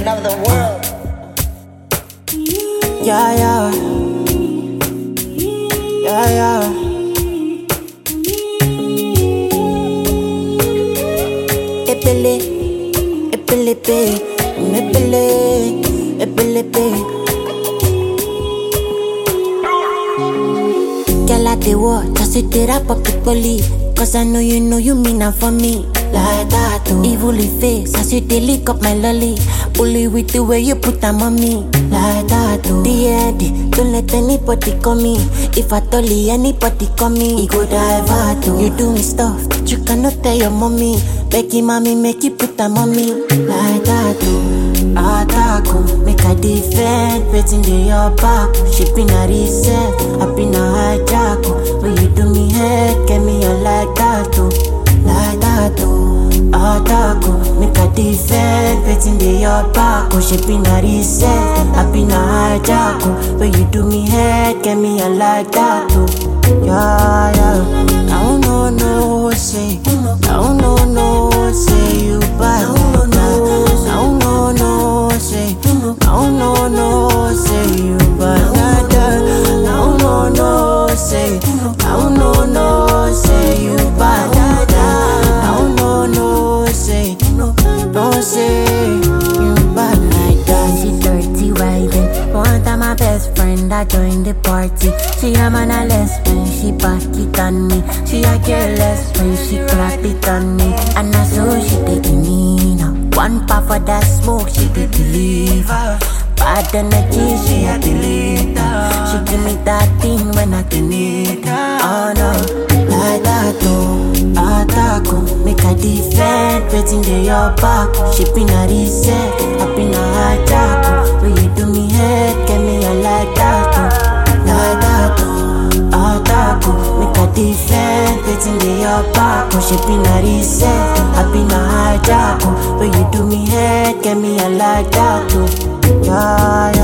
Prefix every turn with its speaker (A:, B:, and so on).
A: queen of the world.
B: Yeah, yeah. Yeah, yeah. Epele, epelepe, epele, epelepe. Girl, I dey watch, I sit there up the police. Cause I know you mean it for me. Like that, oh. Evilly face, as you dey lick up my lolly. Bully with the way you put them on me. Like that, oh. D.A.D. Don't let anybody come me. If I told you anybody come me, he go divert, oh. You do me stuff that you cannot tell your mommy. Becky mommy, make you put them on me. Like that, oh. Attack, oh. Make a defend, waiting in your back. She been a reset, I been a hijack, oh. When you do me head, get me a like that, oh. Like that, oh. Attack, oh. Make a defend, waiting in your back, oh. She been a reset, I been a hijack, oh. When you do me head, get me a like that, oh. Yeah, yeah. I don't know, say. I don't know, say you bad. I don't know, say. I don't know, say you bad. I don't know, say. I don't know, say you bad. I don't know, say. Don't say you bad like that. She dirty riding. One time my best friend I joined the party. She a man a lesbian, she back it on me. She a careless when she clap it on me. And I saw she taking me now. One puff of that smoke she did deliver. Bad energy she had to leave. She give me that thing when I can need. Oh no, like that oh. Attack oh. Make a defend, waiting in your back. She been a reset, I been a hijack oh. When you do me head, get me a like that oh. Like that oh. Attack oh. Make a defend, waiting in your back oh. She been a reset, I been a hijack oh. When you do me head, get me a like that oh. Yeah,